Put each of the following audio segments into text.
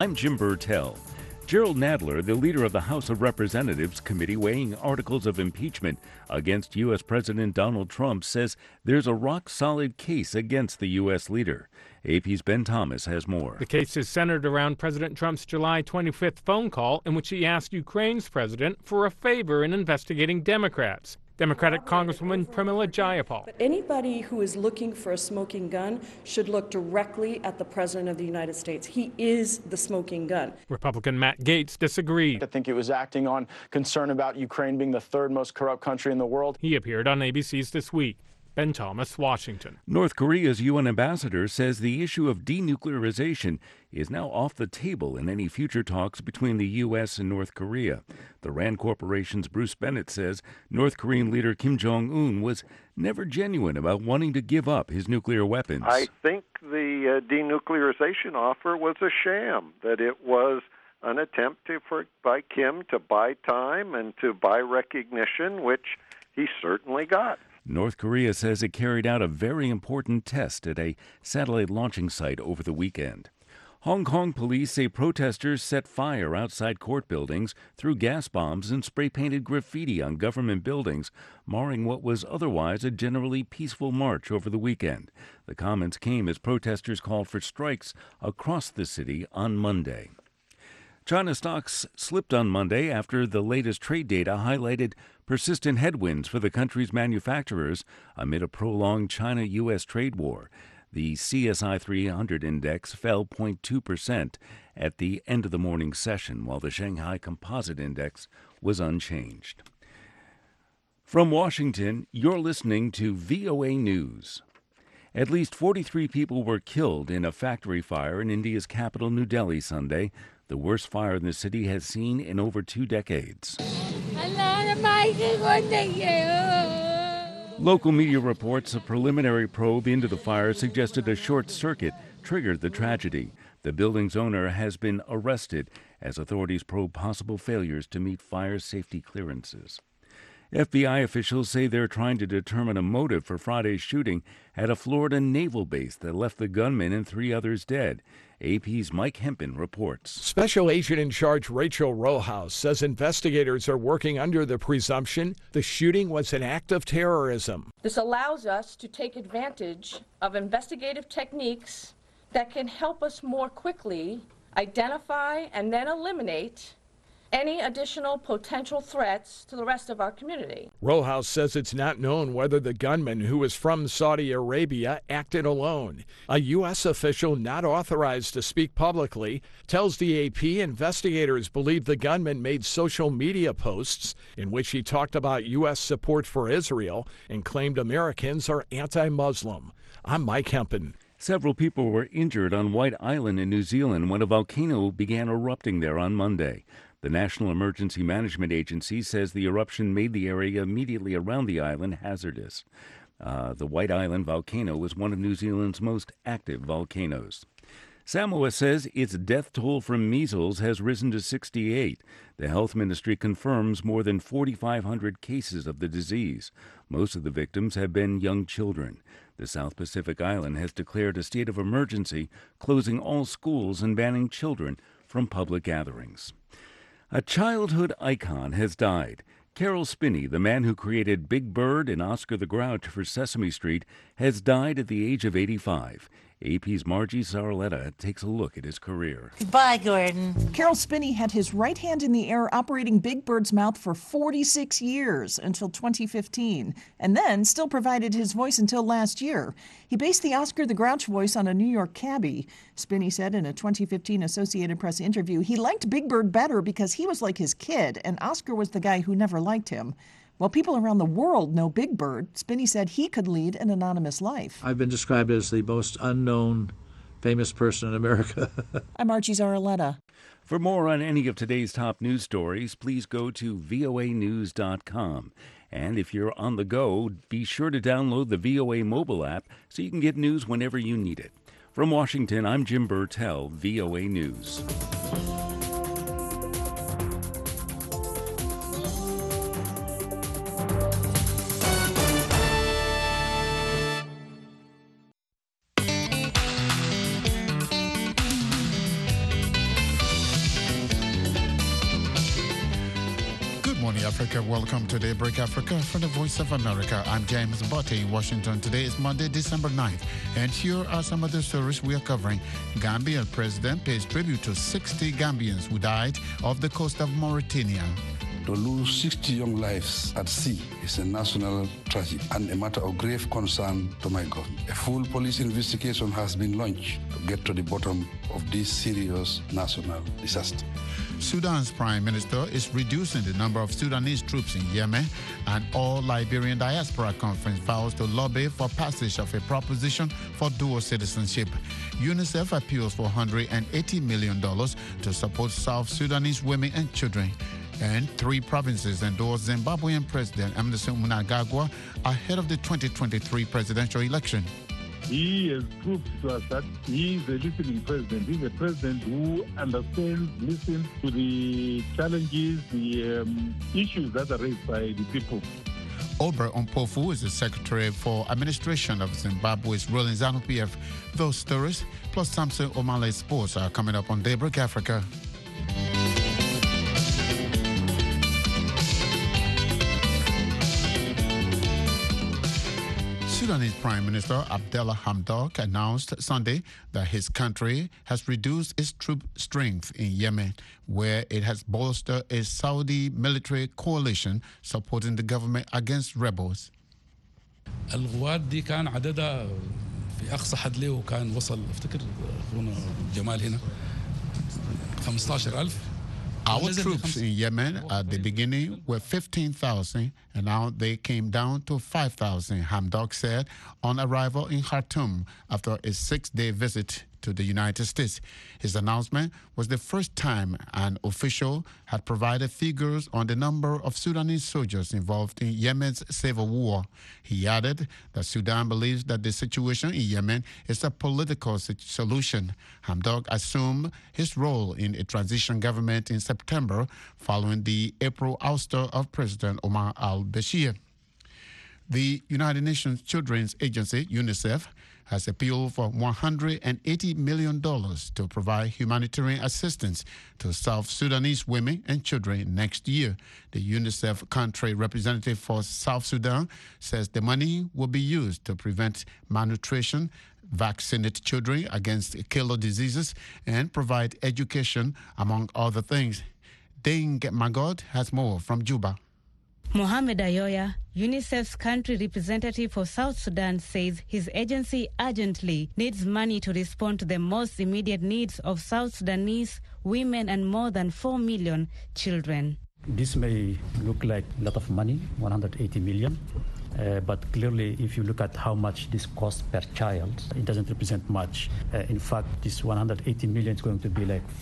I'm Jim Burtell. Gerald Nadler, the leader of the House of Representatives committee weighing articles of impeachment against U.S. President Donald Trump, says there's a rock-solid case against the U.S. leader. AP's Ben Thomas has more. The case is centered around President Trump's July 25th phone call in which he asked Ukraine's president for a favor in investigating Democrats. Democratic Congresswoman Pramila Jayapal. But anybody who is looking for a smoking gun should look directly at the President of the United States. He is the smoking gun. Republican Matt Gaetz disagreed. I think it was acting on concern about Ukraine being the third most corrupt country in the world. He appeared on ABC's This Week. Ben Thomas, Washington. North Korea's UN ambassador says the issue of denuclearization is now off the table in any future talks between the U.S. and North Korea. The RAND Corporation's Bruce Bennett says North Korean leader Kim Jong-un was never genuine about wanting to give up his nuclear weapons. I think the denuclearization offer was a sham, that it was an attempt by Kim to buy time and to buy recognition, which he certainly got. North Korea says it carried out a very important test at a satellite launching site over the weekend. Hong Kong police say protesters set fire outside court buildings, threw gas bombs and spray-painted graffiti on government buildings, marring what was otherwise a generally peaceful march over the weekend. The comments came as protesters called for strikes across the city on Monday. China stocks slipped on Monday after the latest trade data highlighted persistent headwinds for the country's manufacturers amid a prolonged China-U.S. trade war. The CSI 300 index fell 0.2% at the end of the morning session, while the Shanghai Composite Index was unchanged. From Washington, you're listening to VOA News. At least 43 people were killed in a factory fire in India's capital, New Delhi, Sunday, the worst fire the city has seen in over 2 decades. Local media reports a preliminary probe into the fire suggested a short circuit triggered the tragedy. The building's owner has been arrested as authorities probe possible failures to meet fire safety clearances. FBI officials say they're trying to determine a motive for Friday's shooting at a Florida naval base that left the gunman and 3 others dead. AP's Mike Hempen reports. Special Agent in Charge Rachel Rojas says investigators are working under the presumption the shooting was an act of terrorism. This allows us to take advantage of investigative techniques that can help us more quickly identify and then eliminate any additional potential threats to the rest of our community. Rojas says it's not known whether the gunman, who is from Saudi Arabia, acted alone. A U.S. official not authorized to speak publicly tells the AP investigators believe the gunman made social media posts in which he talked about U.S. support for Israel and claimed Americans are anti-Muslim. I'm Mike Hempen. Several people were injured on White Island in New Zealand when a volcano began erupting there on Monday. The National Emergency Management Agency says the eruption made the area immediately around the island hazardous. The White Island volcano is one of New Zealand's most active volcanoes. Samoa says its death toll from measles has risen to 68. The health ministry confirms more than 4,500 cases of the disease. Most of the victims have been young children. The South Pacific Island has declared a state of emergency, closing all schools and banning children from public gatherings. A childhood icon has died. Carol Spinney, the man who created Big Bird and Oscar the Grouch for Sesame Street, has died at the age of 85. AP's Margie Saraletta takes a look at his career. Goodbye, Gordon. Carol Spinney had his right hand in the air operating Big Bird's mouth for 46 years until 2015, and then still provided his voice until last year. He based the Oscar the Grouch voice on a New York cabbie. Spinney said in a 2015 Associated Press interview he liked Big Bird better because he was like his kid, and Oscar was the guy who never liked him. While people around the world know Big Bird, Spinney said he could lead an anonymous life. I've been described as the most unknown famous person in America. I'm Margie Zaraletta. For more on any of today's top news stories, please go to voanews.com. And if you're on the go, be sure to download the VOA mobile app so you can get news whenever you need it. From Washington, I'm Jim Burtell, VOA News. Gambia, Africa. Welcome to Daybreak Africa from the Voice of America. I'm James Botte in Washington. Today is Monday, December 9th. And here are some of the stories we are covering. Gambian president pays tribute to 60 Gambians who died off the coast of Mauritania. To lose 60 young lives at sea is a national tragedy and a matter of grave concern to my government. A full police investigation has been launched to get to the bottom of this serious national disaster. Sudan's prime minister is reducing the number of Sudanese troops in Yemen, and all Liberian Diaspora Conference vows to lobby for passage of a proposition for dual citizenship. UNICEF appeals for $180 million to support South Sudanese women and children. And 3 provinces endorse Zimbabwean President Emmerson Mnangagwa ahead of the 2023 presidential election. He has proved to us that he is a listening president. He's a president who understands, listens to the challenges, the issues that are raised by the people. Albert Mpofu is the Secretary for Administration of Zimbabwe's ruling ZANU-PF. Those stories, plus Samson Omale Sports, are coming up on Daybreak Africa. Sudanese Prime Minister Abdallah Hamdok announced Sunday that his country has reduced its troop strength in Yemen, where it has bolstered a Saudi military coalition supporting the government against rebels. القوات دي كان عددها في أقصى حد له وكان وصل افتكر أخونا جمال هنا 15,000. Our troops in Yemen at the beginning were 15,000, and now they came down to 5,000, Hamdok said on arrival in Khartoum after a 6-day visit to the United States. His announcement was the first time an official had provided figures on the number of Sudanese soldiers involved in Yemen's civil war. He added that Sudan believes that the situation in Yemen is a political solution. Hamdok assumed his role in a transition government in September following the April ouster of President Omar al-Bashir. The United Nations Children's Agency, UNICEF, has appealed for $180 million to provide humanitarian assistance to South Sudanese women and children next year. The UNICEF country representative for South Sudan says the money will be used to prevent malnutrition, vaccinate children against killer diseases, and provide education, among other things. Deng Magod has more from Juba. Mohamed Ayoya, UNICEF's country representative for South Sudan, says his agency urgently needs money to respond to the most immediate needs of South Sudanese women and more than 4 million children. This may look like a lot of money, 180 million. But clearly, if you look at how much this costs per child, it doesn't represent much. In fact, this 180 million is going to be like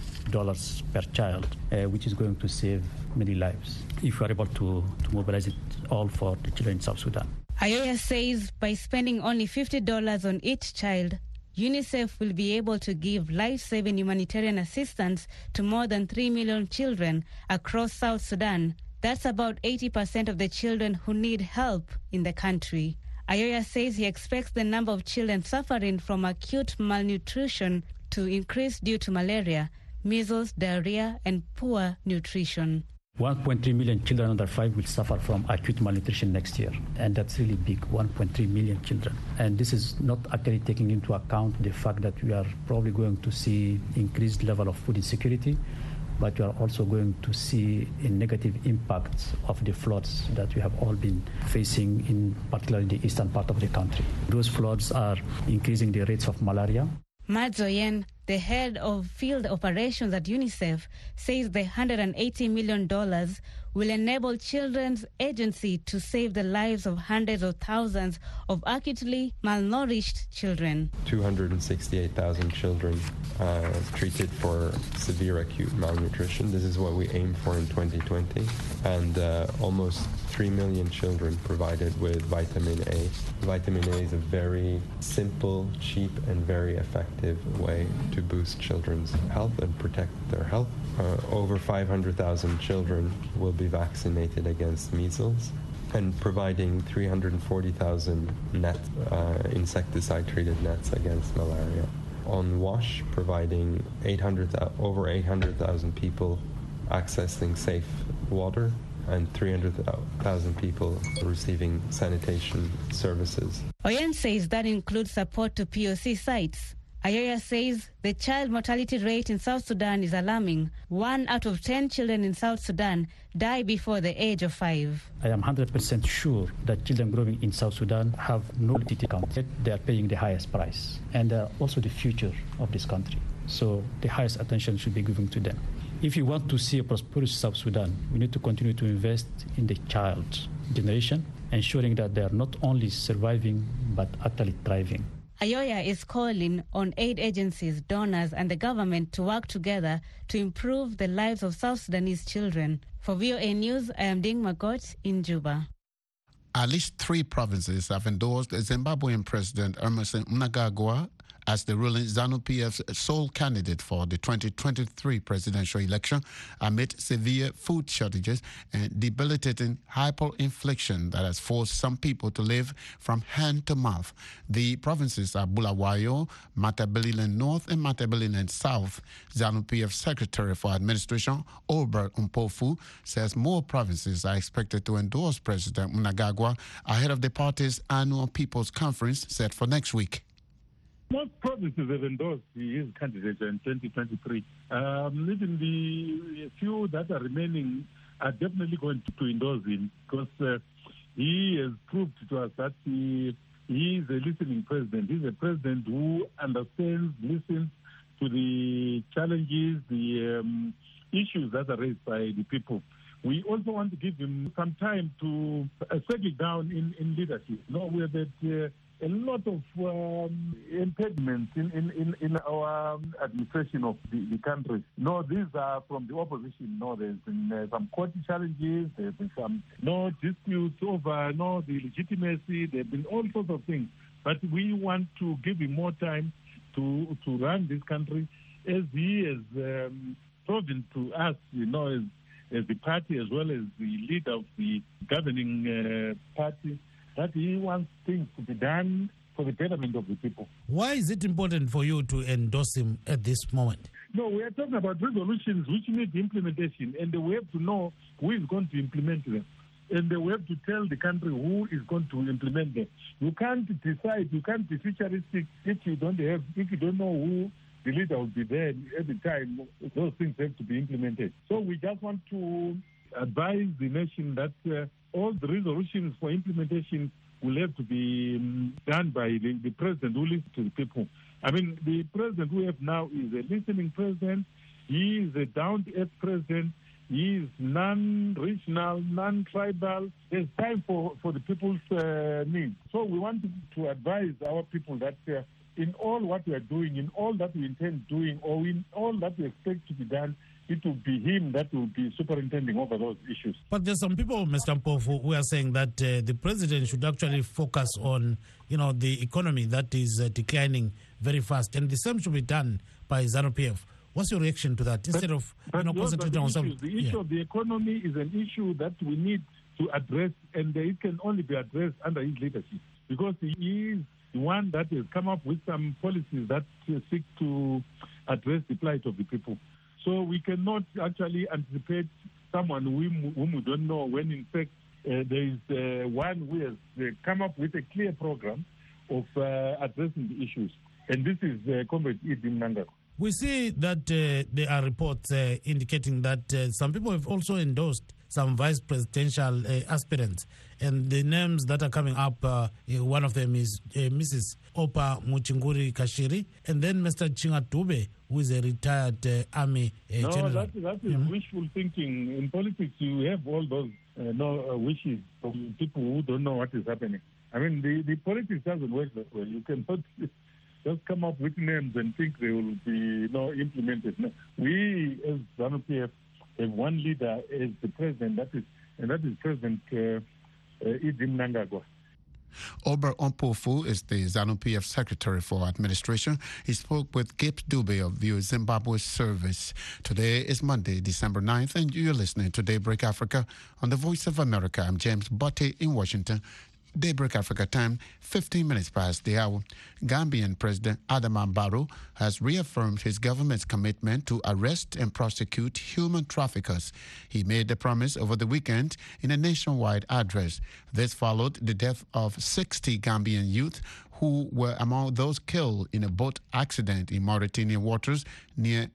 $50 per child, which is going to save many lives if we are able to mobilize it all for the children in South Sudan. Ayoya says by spending only $50 on each child, UNICEF will be able to give life-saving humanitarian assistance to more than 3 million children across South Sudan. That's about 80% of the children who need help in the country. Ayoya says he expects the number of children suffering from acute malnutrition to increase due to malaria, measles, diarrhea, and poor nutrition. 1.3 million children under 5 will suffer from acute malnutrition next year. And that's really big, 1.3 million children. And this is not actually taking into account the fact that we are probably going to see increased level of food insecurity, but we are also going to see a negative impact of the floods that we have all been facing in particularly the eastern part of the country. Those floods are increasing the rates of malaria. Matt Zoyen, the head of field operations at UNICEF, says the $180 million will enable Children's Agency to save the lives of hundreds of thousands of acutely malnourished children. 268,000 children treated for severe acute malnutrition. This is what we aim for in 2020. And almost 3 million children provided with vitamin A. Vitamin A is a very simple, cheap, and very effective way to boost children's health and protect their health. Over 500,000 children will be vaccinated against measles, and providing 340,000 insecticide-treated nets against malaria. On WASH, providing over 800,000 people accessing safe water, and 300,000 people receiving sanitation services. Oyen says that includes support to POC sites. Ayoya says the child mortality rate in South Sudan is alarming. 1 out of 10 children in South Sudan die before the age of 5. I am 100% sure that children growing in South Sudan have no ability to count. They are paying the highest price, and also the future of this country. So the highest attention should be given to them. If you want to see a prosperous South Sudan, we need to continue to invest in the child generation, ensuring that they are not only surviving but actually thriving. Ayoya is calling on aid agencies, donors, and the government to work together to improve the lives of South Sudanese children. For VOA News, I am Ding Magot in Juba. At least 3 provinces have endorsed Zimbabwean President Emmerson Mnangagwa as the ruling ZANU-PF's sole candidate for the 2023 presidential election amid severe food shortages and debilitating hyperinflation that has forced some people to live from hand to mouth. The provinces are Bulawayo, Matabeleland North and Matabeleland South. ZANU-PF Secretary for Administration, Albert Mpofu, says more provinces are expected to endorse President Mnangagwa ahead of the party's annual People's Conference set for next week. Most provinces have endorsed his candidature in 2023. Even the few that are remaining are definitely going to endorse him because he has proved to us that he is a listening president. He's a president who understands, listens to the challenges, the issues that are raised by the people. We also want to give him some time to settle down in leadership. We have had a lot of impediments in our administration of the country. These are from the opposition. There's been some court challenges. There's been some disputes over the legitimacy. There have been all sorts of things. But we want to give him more time to run this country as he has proven to us, as the party as well as the leader of the governing party, that he wants things to be done for the betterment of the people. Why is it important for you to endorse him at this moment? We are talking about resolutions which need implementation, and we have to know who is going to implement them. And we have to tell the country who is going to implement them. You can't decide, you can't be futuristic if you don't know who the leader will be there every time. Those things have to be implemented. So we just want to advise the nation that all the resolutions for implementation will have to be done by the president who listens to the people. The president we have now is a listening president. He is a down-to-earth president. He is non-regional, non-tribal. There's time for the people's needs. So we want to advise our people that in all what we are doing, in all that we intend doing, or in all that we expect to be done, it will be him that will be superintending over those issues. But there's some people, Mr. Mpofu, who are saying that the president should actually focus on, the economy that is declining very fast, and the same should be done by ZANU-PF. What's your reaction to that? Instead of concentrating on something, the issue of the economy is an issue that we need to address, and it can only be addressed under his leadership because he is the one that has come up with some policies that seek to address the plight of the people. So we cannot actually anticipate someone whom we don't know when, in fact, there is one who has come up with a clear program of addressing the issues. And this is Comrade Edim Mnangagwa. We see that there are reports indicating that some people have also endorsed some vice presidential aspirants. And the names that are coming up, one of them is Mrs. Opa Muchinguri Kashiri, and then Mr. Chinga Dube, who is a retired army general. That is wishful thinking. In politics, you have all those wishes from people who don't know what is happening. The politics doesn't work that way. You cannot just come up with names and think they will be implemented. No. We, as ZANU-PF, have one leader as the president, that is President Edim Mnangagwa. Albert Mpofu is the ZANU-PF Secretary for Administration. He spoke with Gibbs Dube of View Zimbabwe Service. Today is Monday, December 9th, and you're listening to Daybreak Africa on the Voice of America. I'm James Botte in Washington, Daybreak Africa time, 15 minutes past the hour. Gambian President Adama Barrow has reaffirmed his government's commitment to arrest and prosecute human traffickers. He made the promise over the weekend in a nationwide address. This followed the death of 60 Gambian youth who were among those killed in a boat accident in Mauritanian waters near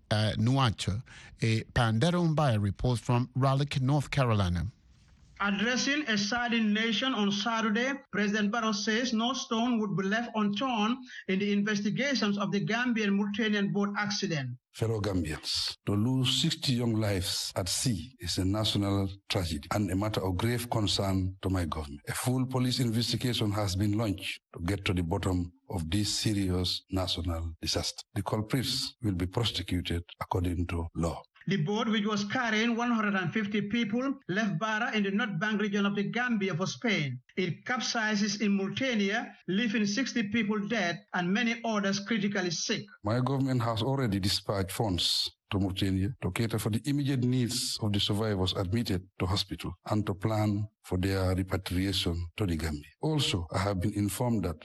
Nuacha. A Pandero Mbaya reports from Raleigh, North Carolina. Addressing a saddened nation on Saturday, President Barrow says no stone would be left unturned in the investigations of the Gambian-Mauritanian boat accident. Fellow Gambians, to lose 60 young lives at sea is a national tragedy and a matter of grave concern to my government. A full police investigation has been launched to get to the bottom of this serious national disaster. The culprits will be prosecuted according to law. The boat, which was carrying 150 people, left Barra in the North Bank region of the Gambia for Spain. It capsizes in Mauritania, leaving 60 people dead and many others critically sick. My government has already dispatched funds to Mauritania to cater for the immediate needs of the survivors admitted to hospital and to plan for their repatriation to the Gambia. Also, I have been informed that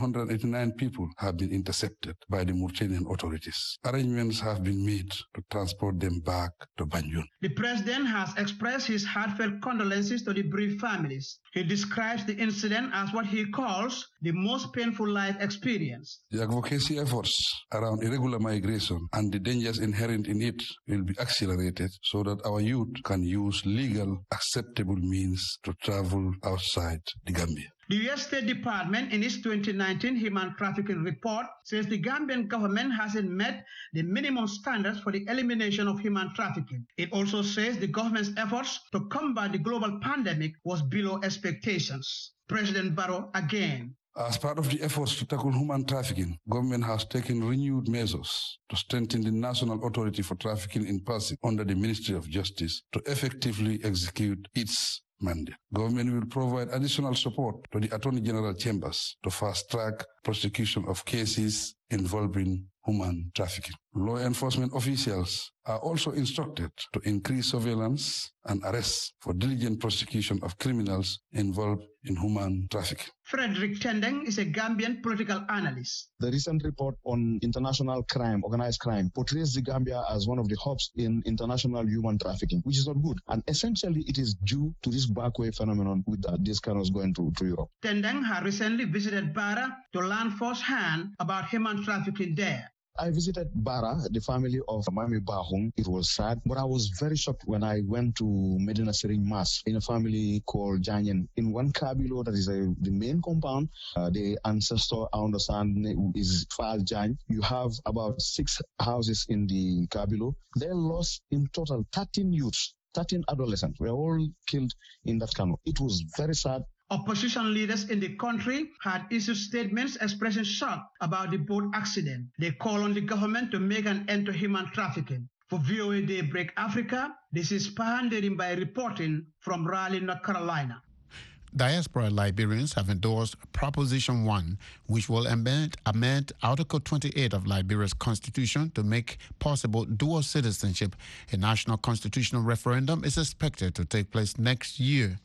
189 people have been intercepted by the Mauritanian authorities. Arrangements have been made to transport them back to Banjul. The president has expressed his heartfelt condolences to the bereaved families. He describes the incident as what he calls the most painful life experience. The advocacy efforts around irregular migration and the dangers inherent in it will be accelerated so that our youth can use legal, acceptable means to travel outside the Gambia. The U.S. State Department, in its 2019 human trafficking report, says the Gambian government hasn't met the minimum standards for the elimination of human trafficking. It also says the government's efforts to combat the global pandemic was below expectations. President Barrow again. As part of the efforts to tackle human trafficking, government has taken renewed measures to strengthen the National Authority for Trafficking in Persons under the Ministry of Justice to effectively execute its mandate. Government will provide additional support to the Attorney General Chambers to fast-track prosecution of cases involving human trafficking. Law enforcement officials are also instructed to increase surveillance and arrests for diligent prosecution of criminals involved in human trafficking. Frederick Tendeng is a Gambian political analyst. The recent report on international crime, organized crime, portrays the Gambia as one of the hubs in international human trafficking, which is not good. And essentially, it is due to this backway phenomenon with this kind of going to Europe. Tendeng had recently visited Barra to learn firsthand about human trafficking there. I visited Barra, the family of Mami Bahung. It was sad, but I was very shocked when I went to Medina Sering Mas in a family called Janyen. In one kabilo, that is the main compound, the ancestor, I understand, is Fal Jan. You have about 6 houses in the kabilo. They lost in total 13 youths, 13 adolescents. Were all killed in that canoe. It was very sad. Opposition leaders in the country had issued statements expressing shock about the boat accident. They call on the government to make an end to human trafficking. For VOA Daybreak Africa, this is Pahanderim by reporting from Raleigh, North Carolina. Diaspora Liberians have endorsed Proposition 1, which will amend Article 28 of Liberia's constitution to make possible dual citizenship. A national constitutional referendum is expected to take place next year.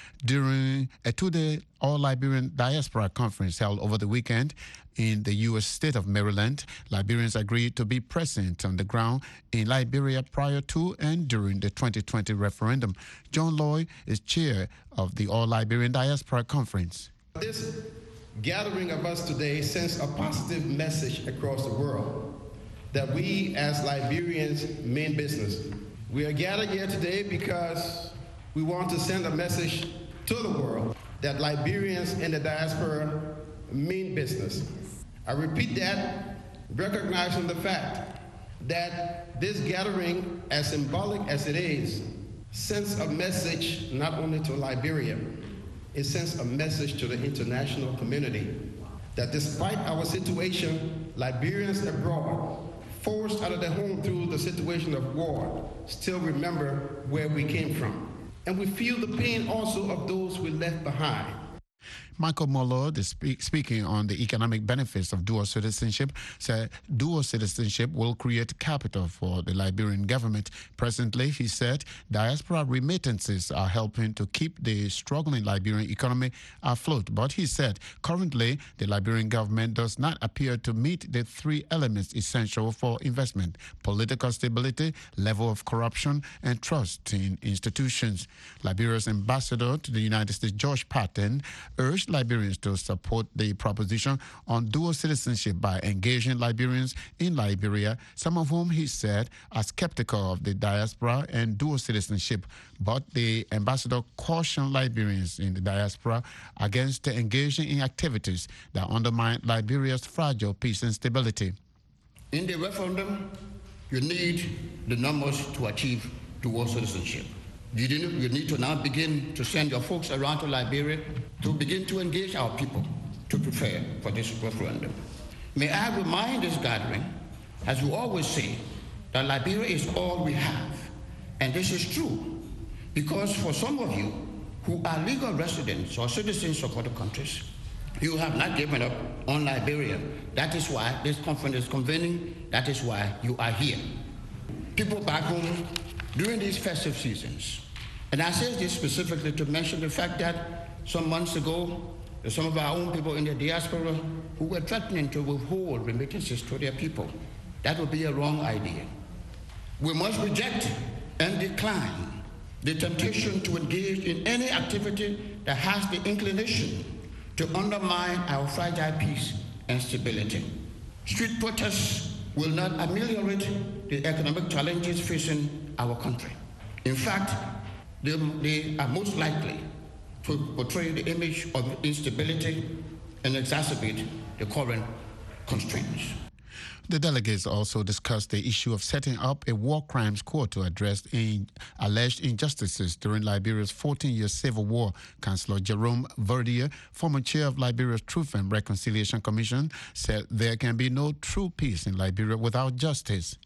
During a 2-day All-Liberian Diaspora Conference held over the weekend in the U.S. state of Maryland, Liberians agreed to be present on the ground in Liberia prior to and during the 2020 referendum. John Lloyd is chair of the All-Liberian Diaspora Conference. This gathering of us today sends a positive message across the world that we as Liberians mean business. We are gathered here today because we want to send a message to the world that Liberians in the diaspora mean business. I repeat that, recognizing the fact that this gathering, as symbolic as it is, sends a message not only to Liberia, it sends a message to the international community that despite our situation, Liberians abroad, forced out of their home through the situation of war, still remember where we came from. And we feel the pain also of those we left behind. Michael Molo, speaking on the economic benefits of dual citizenship, said dual citizenship will create capital for the Liberian government. Presently, he said, diaspora remittances are helping to keep the struggling Liberian economy afloat. But he said, currently, the Liberian government does not appear to meet the three elements essential for investment: political stability, level of corruption, and trust in institutions. Liberia's ambassador to the United States, Josh Patton, urged Liberians to support the proposition on dual citizenship by engaging Liberians in Liberia, some of whom, he said, are skeptical of the diaspora and dual citizenship. But the ambassador cautioned Liberians in the diaspora against engaging in activities that undermine Liberia's fragile peace and stability. In the referendum, you need the numbers to achieve dual citizenship. You need to now begin to send your folks around to Liberia to begin to engage our people to prepare for this referendum. May I remind this gathering, as we always say, that Liberia is all we have. And this is true because for some of you who are legal residents or citizens of other countries, you have not given up on Liberia. That is why this conference is convening. That is why you are here. People back home during these festive seasons. And I say this specifically to mention the fact that some months ago, some of our own people in the diaspora who were threatening to withhold remittances to their people. That would be a wrong idea. We must reject and decline the temptation to engage in any activity that has the inclination to undermine our fragile peace and stability. Street protests will not ameliorate the economic challenges facing our country. In fact, they are most likely to portray the image of instability and exacerbate the current constraints. The delegates also discussed the issue of setting up a war crimes court to address alleged injustices during Liberia's 14-year civil war. Councillor Jerome Verdier, former chair of Liberia's Truth and Reconciliation Commission, said there can be no true peace in Liberia without justice.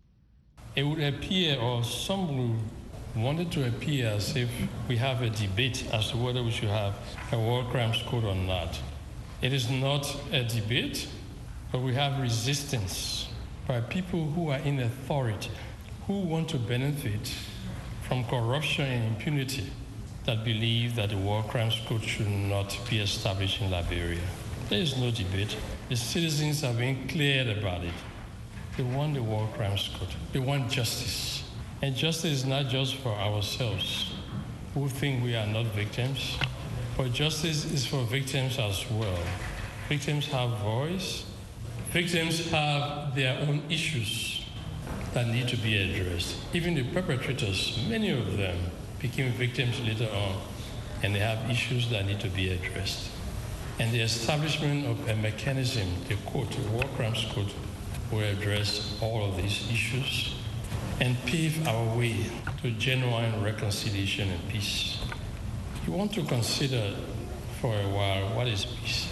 It would appear, or some wanted to appear, as if we have a debate as to whether we should have a war crimes court or not. It is not a debate, but we have resistance by people who are in authority, who want to benefit from corruption and impunity, that believe that the war crimes court should not be established in Liberia. There is no debate. The citizens are being cleared about it. They want the war crimes court. They want justice. And justice is not just for ourselves, who think we are not victims, but justice is for victims as well. Victims have voice. Victims have their own issues that need to be addressed. Even the perpetrators, many of them became victims later on, and they have issues that need to be addressed. And the establishment of a mechanism, the court, the war crimes court, will address all of these issues and pave our way to genuine reconciliation and peace. You want to consider for a while, what is peace?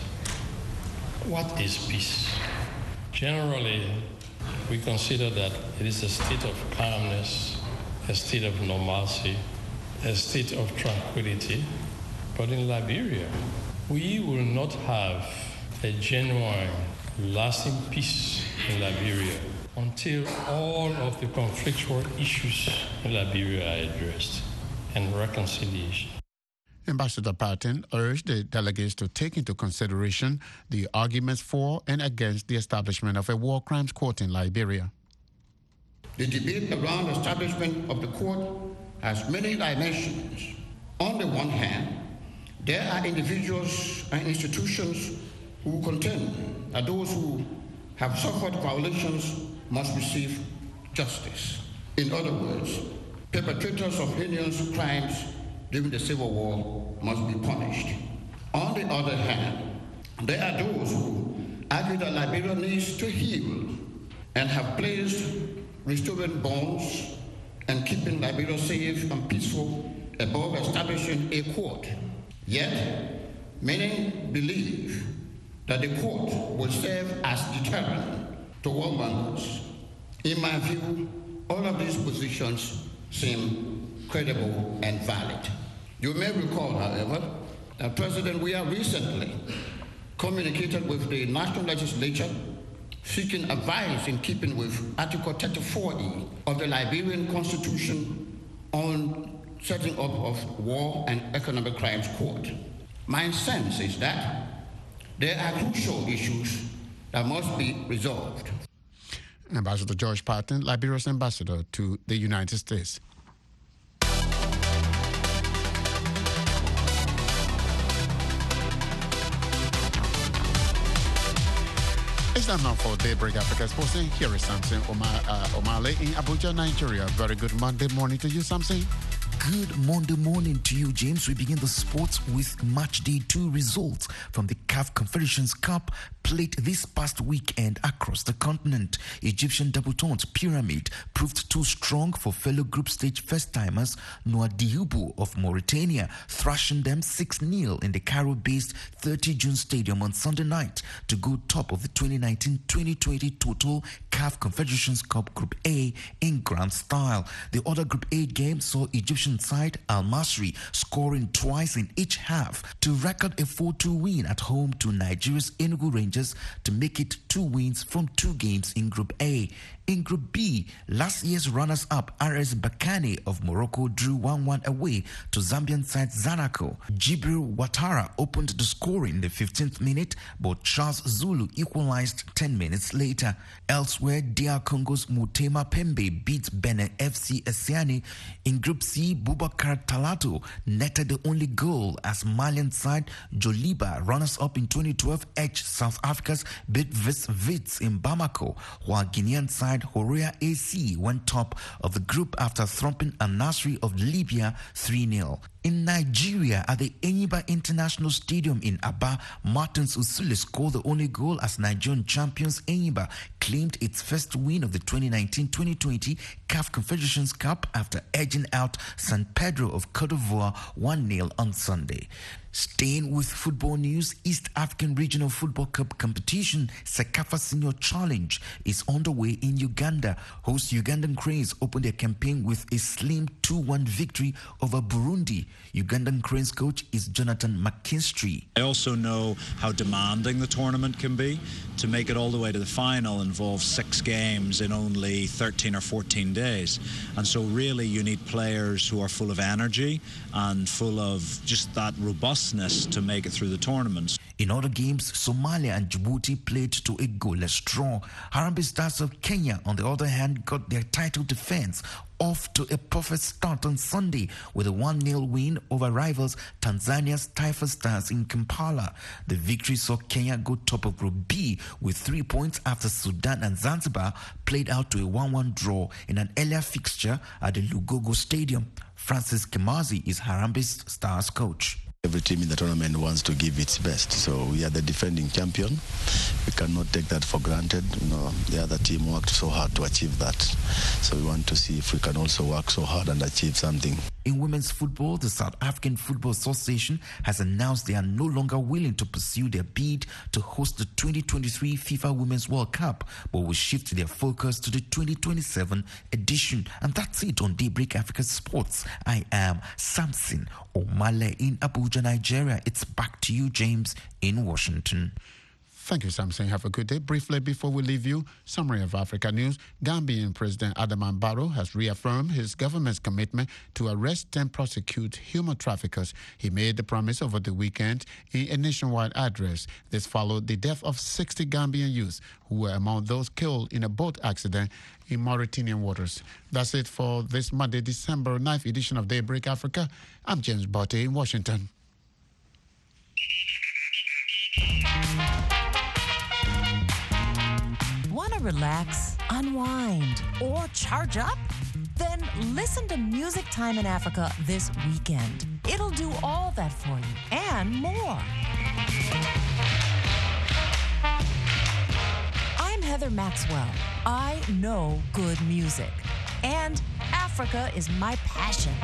What is peace? Generally, we consider that it is a state of calmness, a state of normalcy, a state of tranquility. But in Liberia, we will not have a genuine, lasting peace in Liberia until all of the conflictual issues in Liberia are addressed and reconciliation. Ambassador Patton urged the delegates to take into consideration the arguments for and against the establishment of a war crimes court in Liberia. The debate around the establishment of the court has many dimensions. On the one hand, there are individuals and institutions who contend that those who have suffered violations must receive justice. In other words, perpetrators of heinous crimes during the Civil War must be punished. On the other hand, there are those who argue that Liberia needs to heal and have placed restoring bonds and keeping Liberia safe and peaceful above establishing a court. Yet, many believe that the court will serve as deterrent to warmongers. In my view, all of these positions seem credible and valid. You may recall, however, President, we have recently communicated with the national legislature seeking advice in keeping with Article 34E of the Liberian Constitution on setting up of War and Economic Crimes Court. My sense is that there are crucial issues that must be resolved. Ambassador George Patton, Liberia's ambassador to the United States. It's time now for Daybreak Africa Sports. Here is Samson Omale in Abuja, Nigeria. Very good Monday morning to you, Samson. Good Monday morning to you, James. We begin the sports with match day 2 results from the CAF Confederations Cup played this past weekend across the continent. Egyptian debutant Pyramid proved too strong for fellow group stage first-timers Nouadhibou of Mauritania, thrashing them 6-0 in the Cairo-based 30 June Stadium on Sunday night to go top of the 2019-2020 total CAF Confederations Cup Group A in grand style. The other Group A game saw Egyptian side Al Masry scoring twice in each half to record a 4-2 win at home to Nigeria's Enugu Rangers to make it 2 wins from 2 games in Group A. In Group B, last year's runners-up RS Berkane of Morocco drew 1-1 away to Zambian side Zanaco. Jibril Ouattara opened the scoring in the 15th minute, but Charles Zulu equalized 10 minutes later. Elsewhere, DR Congo's Mutema Pembe beat Benin FC Esiani. In Group C, Boubacar Talato netted the only goal as Malian side Joliba, runners-up in 2012, edged South Africa's Bidvest Wits in Bamako, while Guinean side Horea AC went top of the group after thumping Al Nassr of Libya 3-0. In Nigeria, at the Enyimba International Stadium in Aba, Martins Usule scored the only goal as Nigerian champions Enyimba claimed its first win of the 2019-2020 CAF Confederations Cup after edging out San Pedro of Cote d'Ivoire 1-0 on Sunday. Staying with football news, East African Regional Football Cup competition Sekafa Senior Challenge is underway in Uganda. Host Ugandan Cranes opened their campaign with a slim 2-1 victory over Burundi. Ugandan Cranes coach is Jonathan McKinstry. I also know how demanding the tournament can be. To make it all the way to the final involves 6 games in only 13 or 14 days. And so really you need players who are full of energy and full of just that robustness to make it through the tournaments. In other games, Somalia and Djibouti played to a goalless draw. Harambee Stars of Kenya, on the other hand, got their title defense off to a perfect start on Sunday with a 1-0 win over rivals Tanzania's Taifa Stars in Kampala. The victory saw Kenya go top of Group B with 3 points after Sudan and Zanzibar played out to a 1-1 draw in an earlier fixture at the Lugogo Stadium. Francis Kimazi is Harambee Stars coach. Every team in the tournament wants to give its best, so we are the defending champion. We cannot take that for granted. You know, the other team worked so hard to achieve that, so we want to see if we can also work so hard and achieve something. In women's football, the South African Football Association has announced they are no longer willing to pursue their bid to host the 2023 FIFA Women's World Cup, but will shift their focus to the 2027 edition. And that's it on Daybreak Africa Sports. I am Samson Omale in Abuja, Nigeria. It's back to you, James, in Washington. Thank you, Samson. Have a good day. Briefly, before we leave you, summary of Africa news. Gambian President Adama Barrow has reaffirmed his government's commitment to arrest and prosecute human traffickers. He made the promise over the weekend in a nationwide address. This followed the death of 60 Gambian youths who were among those killed in a boat accident in Mauritanian waters. That's it for this Monday, December 9th edition of Daybreak Africa. I'm James Botte in Washington. Want to relax, unwind, or charge up? Then listen to Music Time in Africa this weekend. It'll do all that for you and more. I'm Heather Maxwell. I know good music, and Africa is my passion.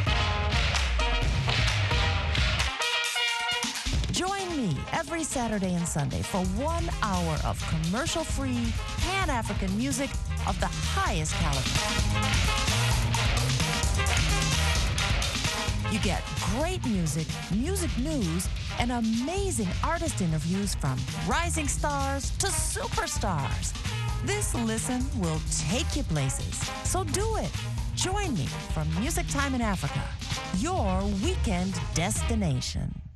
Join me every Saturday and Sunday for 1 hour of commercial-free, Pan-African music of the highest caliber. You get great music, music news, and amazing artist interviews from rising stars to superstars. This listen will take you places. So do it. Join me for Music Time in Africa, your weekend destination.